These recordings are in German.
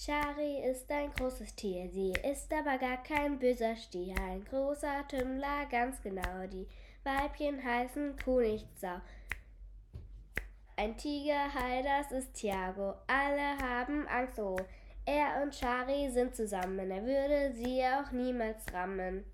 Shari ist ein großes Tier, sie ist aber gar kein böser Stier. Ein großer Tümmler, ganz genau, die Weibchen heißen Kuh nicht Sau. Ein Tiger, hi, das ist Tiago, alle haben Angst, oh. Er und Shari sind zusammen, er würde sie auch niemals rammen.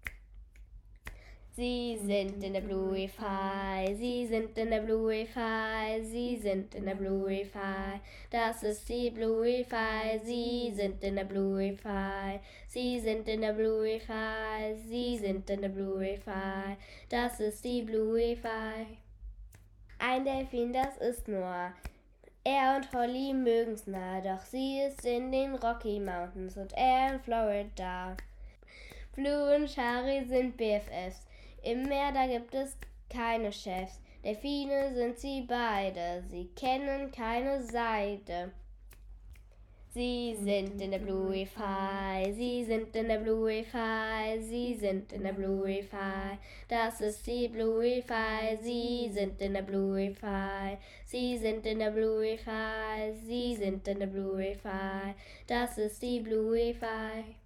Sie sind in der Bluey-Fi, sie sind in der Bluey-Fi, sie sind in der Bluey-Fi. Das ist die Bluey-Fi, sie sind in der Bluey-Fi, sie sind in der Bluey-Fi, sie sind in der Bluey-Fi. Das ist die Bluey-Fi. Ein Delfin, das ist Noah. Er und Holly mögen's nah, doch sie ist in den Rocky Mountains und er in Florida. Blue und Shari sind BFFs. Im Meer, da gibt es keine Chefs. Delfine sind sie beide, sie kennen keine Seide. Sie sind in der Bluey-Fi, sie sind in der Bluey-Fi, sie sind in der Bluey-Fi. Das ist die Bluey-Fi, sie sind in der Bluey-Fi, sie sind in der Bluey-Fi, sie sind in der Bluey-Fi. Das ist die Bluey-Fi.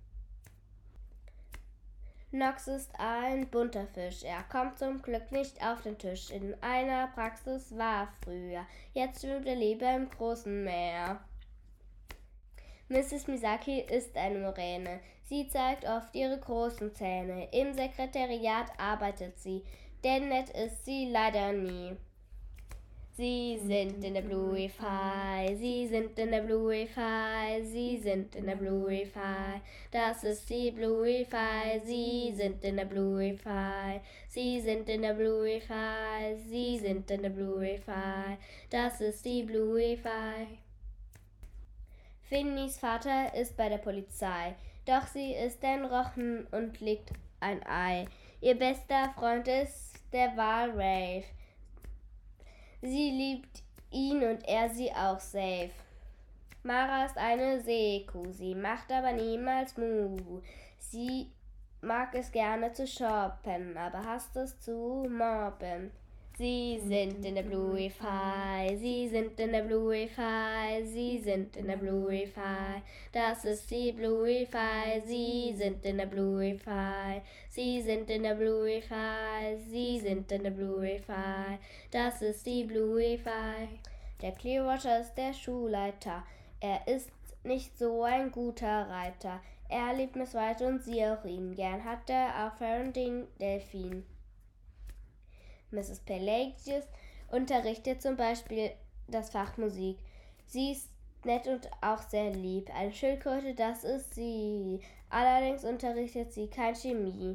Nox ist ein bunter Fisch, er kommt zum Glück nicht auf den Tisch. In einer Praxis war er früher, jetzt schwimmt er lieber im großen Meer. Mrs. Misaki ist eine Muräne, sie zeigt oft ihre großen Zähne. Im Sekretariat arbeitet sie, denn nett ist sie leider nie. Sie sind in der Bluey-Fi, sie sind in der Bluey-Fi, sie sind in der Bluey-Fi. Das ist die Bluey-Fi, sie sind in der Bluey-Fi, sie sind in der Bluey-Fi, sie sind in der Bluey-Fi. Das ist die Bluey-Fi. Finnys Vater ist bei der Polizei, doch sie ist ein Rochen und legt ein Ei. Ihr bester Freund ist der Wal Rafe. Sie liebt ihn und er sie auch safe. Mara ist eine Seekuh, sie macht aber niemals Muhu. Sie mag es gerne zu shoppen, aber hasst es zu mobben. Sie sind in der Bluey-Fi, sie sind in der Bluey-Fi, sie sind in der Bluey-Fi. Das ist die Bluey-Fi, sie sind in der Bluey-Fi, sie sind in der Bluey-Fi, sie sind in der Bluey-Fi. Das ist die Bluey-Fi. Der Clearwater ist der Schulleiter, er ist nicht so ein guter Reiter. Er liebt Miss White und sie auch ihn, gern hat er auch Fern den Delfin. Mrs. Pelagius unterrichtet zum Beispiel das Fach Musik. Sie ist nett und auch sehr lieb. Eine Schildkröte, das ist sie. Allerdings unterrichtet sie kein Chemie.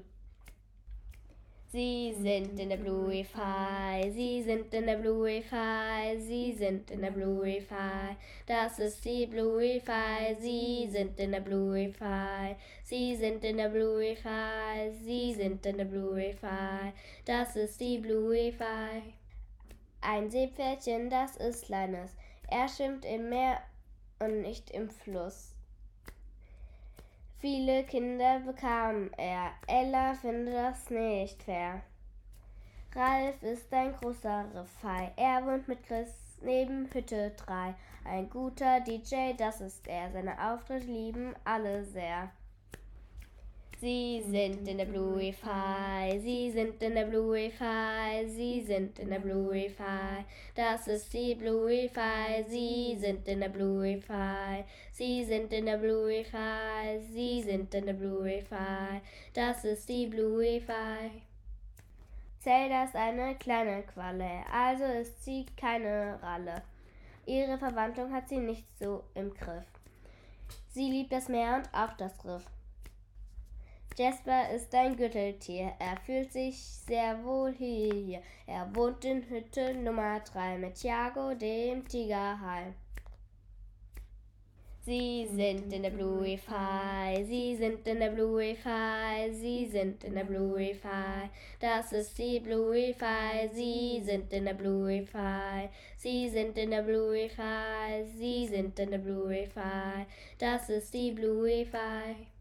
Sie sind in der Bluey-Fi, sie sind in der Bluey-Fi, sie sind in der Bluey-Fi. Das ist die Bluey-Fi, sie sind in der Bluey-Fi, sie sind in der Bluey-Fi, sie sind in der Bluey-Fi. Das ist die Bluey-Fi. Ein Seepferdchen, das ist Linus. Er schwimmt im Meer und nicht im Fluss. Viele Kinder bekam er, Ella findet das nicht fair. Ralf ist ein großer Riffhai, er wohnt mit Chris neben Hütte 3. Ein guter DJ, das ist er, seine Auftritte lieben alle sehr. Sie sind in der Bluey-Fi, sie sind in der Bluey-Fi, sie sind in der Bluey-Fi. Das ist die Bluey-Fi, sie sind in der Bluey-Fi, sie sind in der Bluey-Fi, sie sind in der Bluey-Fi. Das ist die Bluey-Fi. Zelda ist eine kleine Qualle, also ist sie keine Ralle. Ihre Verwandlung hat sie nicht so im Griff. Sie liebt das Meer und auch das Riff. Jasper ist ein Gürteltier, er fühlt sich sehr wohl hier. Er wohnt in Hütte Nummer 3 mit Tiago, dem Tigerhai. Sie sind in der Bluey-Fi, sie sind in der Bluey-Fi, sie sind in der Bluey-Fi. Das ist die Bluey-Fi, sie sind in der Bluey-Fi, sie sind in der Bluey-Fi, sie sind in der Bluey-Fi. Das ist die Bluey-Fi.